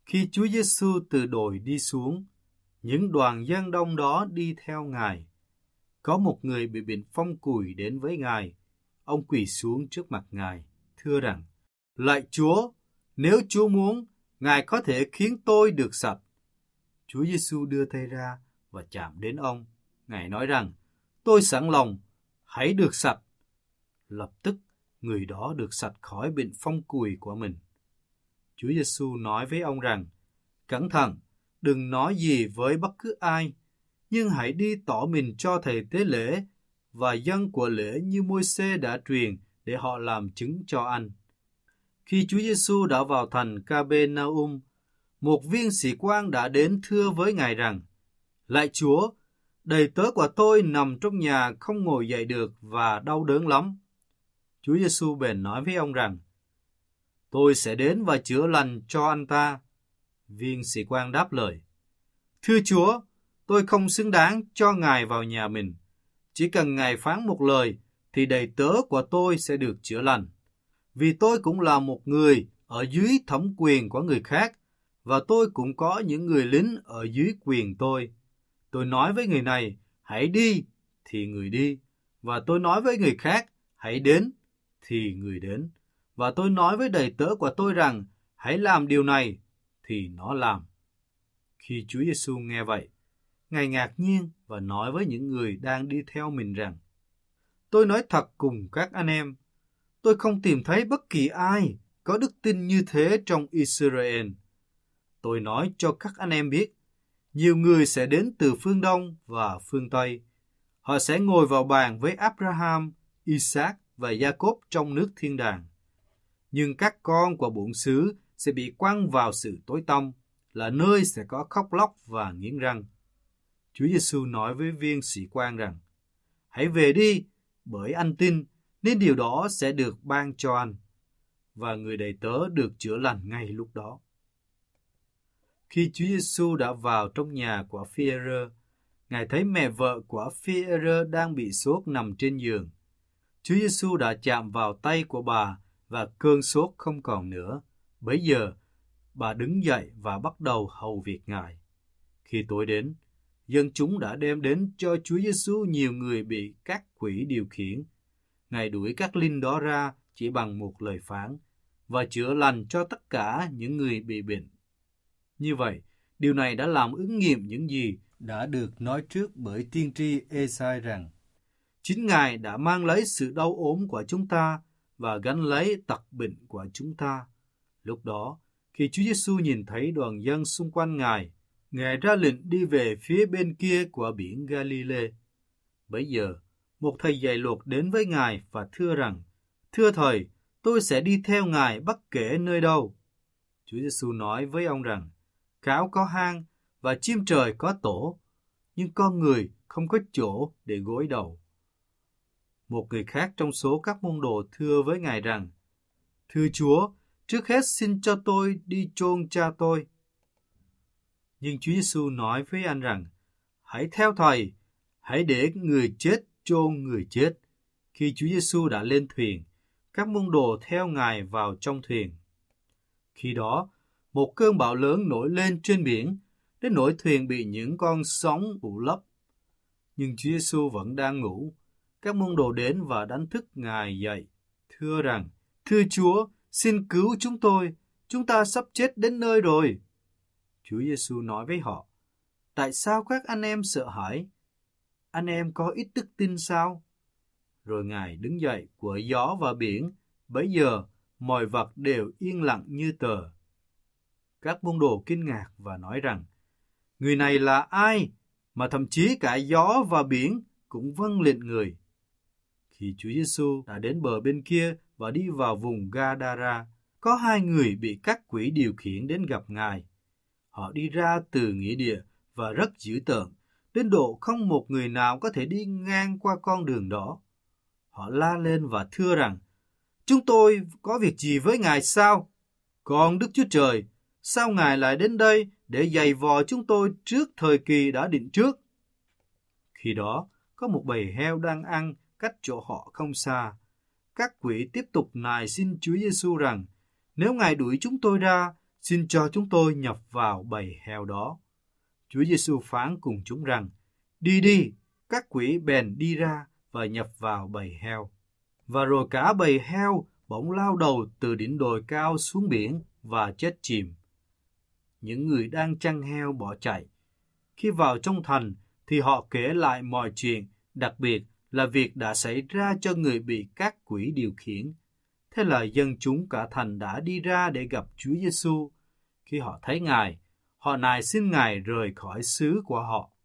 Khi Chúa Giêsu từ đồi đi xuống, những đoàn dân đông đó đi theo Ngài. Có một người bị bệnh phong cùi đến với Ngài. Ông quỳ xuống trước mặt Ngài, thưa rằng: Lạy Chúa, nếu Chúa muốn, Ngài có thể khiến tôi được sạch. Chúa Giêsu đưa tay ra và chạm đến ông. Ngài nói rằng: Tôi sẵn lòng, hãy được sạch. Lập tức, người đó được sạch khỏi bệnh phong cùi của mình. Chúa Giêsu nói với ông rằng: Cẩn thận, đừng nói gì với bất cứ ai, nhưng hãy đi tỏ mình cho thầy tế lễ và dân của lễ như Môi-se đã truyền để họ làm chứng cho anh. Khi Chúa Giêsu đã vào thành Ca-bê-na-um, một viên sĩ quan đã đến thưa với Ngài rằng: Lạy Chúa, đầy tớ của tôi nằm trong nhà không ngồi dậy được và đau đớn lắm. Chúa Giêsu bèn nói với ông rằng: Tôi sẽ đến và chữa lành cho anh ta. Viên sĩ quan đáp lời: Thưa Chúa, tôi không xứng đáng cho Ngài vào nhà mình. Chỉ cần Ngài phán một lời thì đầy tớ của tôi sẽ được chữa lành. Vì tôi cũng là một người ở dưới thẩm quyền của người khác, và tôi cũng có những người lính ở dưới quyền tôi. Tôi nói với người này, hãy đi, thì người đi. Và tôi nói với người khác, hãy đến, thì người đến. Và tôi nói với đầy tớ của tôi rằng, hãy làm điều này, thì nó làm. Khi Chúa Giêsu nghe vậy, Ngài ngạc nhiên và nói với những người đang đi theo mình rằng: Tôi nói thật cùng các anh em, tôi không tìm thấy bất kỳ ai có đức tin như thế trong Israel. Tôi nói cho các anh em biết, nhiều người sẽ đến từ phương Đông và phương Tây. Họ sẽ ngồi vào bàn với Abraham, Isaac và Jacob trong nước thiên đàng. Nhưng các con của bổn xứ sẽ bị quăng vào sự tối tăm, là nơi sẽ có khóc lóc và nghiến răng. Chúa Giêsu nói với viên sĩ quan rằng: Hãy về đi, bởi anh tin, nên điều đó sẽ được ban cho anh. Và người đầy tớ được chữa lành ngay lúc đó. Khi Chúa Giêsu đã vào trong nhà của Phi-e-rơ, Ngài thấy mẹ vợ của Phi-e-rơ đang bị sốt nằm trên giường. Chúa Giêsu đã chạm vào tay của bà và cơn sốt không còn nữa. Bấy giờ, bà đứng dậy và bắt đầu hầu việc Ngài. Khi tối đến, dân chúng đã đem đến cho Chúa Giêsu nhiều người bị các quỷ điều khiển. Ngài đuổi các linh đó ra chỉ bằng một lời phán và chữa lành cho tất cả những người bị bệnh. Như vậy, điều này đã làm ứng nghiệm những gì đã được nói trước bởi tiên tri Ê-sai rằng: Chính Ngài đã mang lấy sự đau ốm của chúng ta và gánh lấy tật bệnh của chúng ta. Lúc đó, khi Chúa Giêsu nhìn thấy đoàn dân xung quanh Ngài, Ngài ra lệnh đi về phía bên kia của biển Ga-li-lê. Bấy giờ, một thầy dạy luật đến với Ngài và thưa rằng: Thưa Thầy, tôi sẽ đi theo Ngài bất kể nơi đâu. Chúa Giêsu nói với ông rằng: Cáo có hang và chim trời có tổ, nhưng con người không có chỗ để gối đầu. Một người khác trong số các môn đồ thưa với Ngài rằng: Thưa Chúa, trước hết xin cho tôi đi chôn cha tôi. Nhưng Chúa Giêsu nói với anh rằng: Hãy theo Thầy, hãy để người chết chôn người chết. Khi Chúa Giêsu đã lên thuyền, các môn đồ theo Ngài vào trong thuyền. Khi đó, một cơn bão lớn nổi lên trên biển, đến nỗi thuyền bị những con sóng phủ lấp. Nhưng Chúa Giêsu vẫn đang ngủ. Các môn đồ đến và đánh thức Ngài dậy, thưa rằng: Thưa Chúa, xin cứu chúng ta sắp chết đến nơi rồi. Chúa Giêsu nói với họ: Tại sao các anh em sợ hãi? Anh em có ít đức tin sao? Rồi Ngài đứng dậy quở gió và biển, bấy giờ mọi vật đều yên lặng như tờ. Các môn đồ kinh ngạc và nói rằng: Người này là ai mà thậm chí cả gió và biển cũng vâng lệnh người? Khi Chúa Giêsu đã đến bờ bên kia và đi vào vùng Ga-đa-ra, có hai người bị các quỷ điều khiển đến gặp Ngài. Họ đi ra từ nghĩa địa và rất dữ tợn, đến độ không một người nào có thể đi ngang qua con đường đó. Họ la lên và thưa rằng: Chúng tôi có việc gì với Ngài sao? Con Đức Chúa Trời, sao Ngài lại đến đây để giày vò chúng tôi trước thời kỳ đã định trước? Khi đó, có một bầy heo đang ăn cách chỗ họ không xa. Các quỷ tiếp tục nài xin Chúa Giêsu rằng: Nếu Ngài đuổi chúng tôi ra, xin cho chúng tôi nhập vào bầy heo đó. Chúa Giêsu phán cùng chúng rằng, đi đi, các quỷ bèn đi ra và nhập vào bầy heo. Và rồi cả bầy heo bỗng lao đầu từ đỉnh đồi cao xuống biển và chết chìm. Những người đang chăn heo bỏ chạy. Khi vào trong thành thì họ kể lại mọi chuyện, đặc biệt là việc đã xảy ra cho người bị các quỷ điều khiển. Thế là dân chúng cả thành đã đi ra để gặp Chúa Giêsu. Khi họ thấy Ngài, họ nài xin Ngài rời khỏi xứ của họ.